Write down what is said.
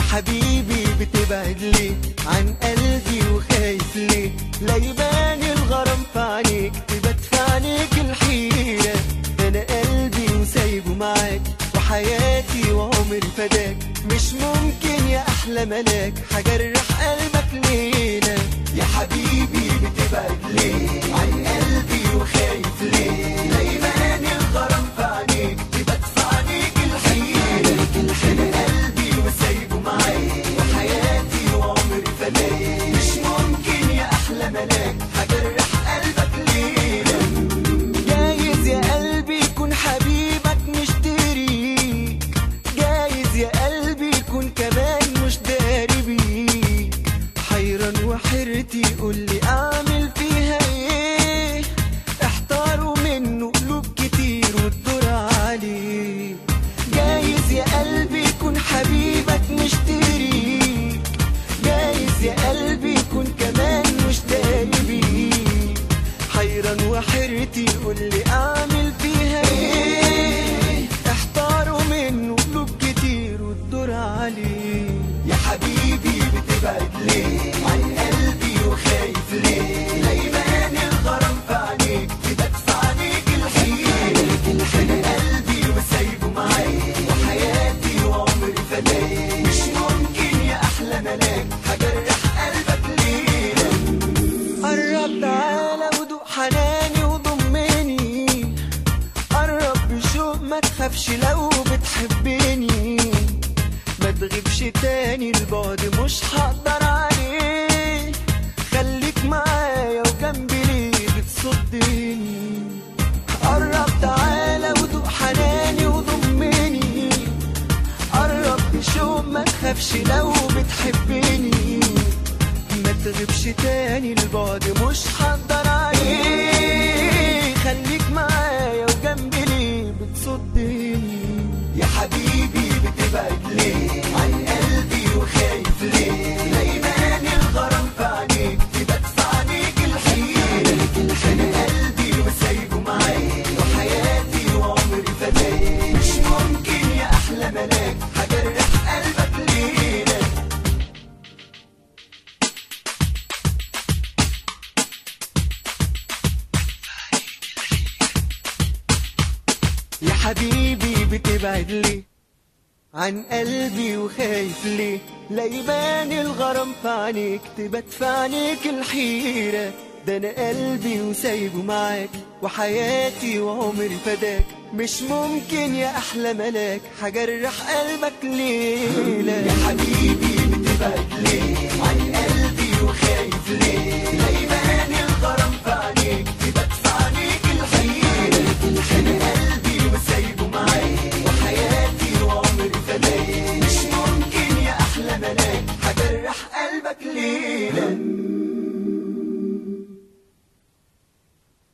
حبيبي بتبعد ليه عن قلبي وخايف ليه؟ لا يبان الغرام في عينيك تبات في عينيك الحيرة. ده انا قلبي وسايبه معاك وحياتي وعمري فداك. مش ممكن يا احلى ملاك هجرح قلبك لينا. يا حبيبي بتبعد ليه عن قلبي وخايف ليه؟ لا يبان الغرام في عينيك تبات في عينيك الحيرة. انا قلبي وسايبه معاك وحياتي وعمري فداك. مش ممكن يا احلى ملاك هجرح قلبك لينا. جايز يا قلبي يكون حبيبك مشتريك، جايز يا قلبي يكون كمان مش داري بيك. حيران وحيرتي قولي اعمل فيها ايه؟ احتاروا منه قلوب كتير والدور عليه. جايز يا قلبي يكون حبيبك مشتريك، جايز يا قلبي يكون كمان مش داري بيك. حيران وحيرتي قولي اعمل فيها ايه؟ احتاروا منه قلوب كتير والدور عليه. يا حبيبي بتبعد ليه عن قلبي وخايف ليه؟ لا يبان الغرام في عينيك تبات في عينيك الحيرة. انا قلبي وسايبه معاك وحياتي وعمري فداك. مش ممكن يا احلى ملاك هجرح قلبك ليه. قرب تعالى ودوق حناني وضمني، قرب بشوق ما تخافش لو بتحبني. ما تغيبش تاني البعد مش هقدر عليه. خليك معايا وجنبي ليه بتصدني. قرب تعالى ودوق حناني وضمني، قرب بشوق ما تخافش لو بتحبني. ما تغيبش تاني البعد مش هقدر عليه. خليك معايا وجنبي ليه بتصدني. يا حبيبي بتبعد ليه عن قلبي وخايف ليه؟ لا يبان الغرام في عينيك تبات في عينيك الحيرة. انا قلبي وسايبه معاك وحياتي وعمري فداك. مش ممكن يا احلى ملاك هجرح قلبك لينا. يا حبيبي بتبعد ليه عن قلبي وخايف ليه؟ لا يبان الغرام في عينيك تبات في عينيك الحيرة. ده انا قلبي وسايبه معاك وحياتي وعمري فداك. مش ممكن يا احلى ملاك هجرح قلبك ليلة. يا حبيبي بتبعد ليه عن قلبي وخايف ليه؟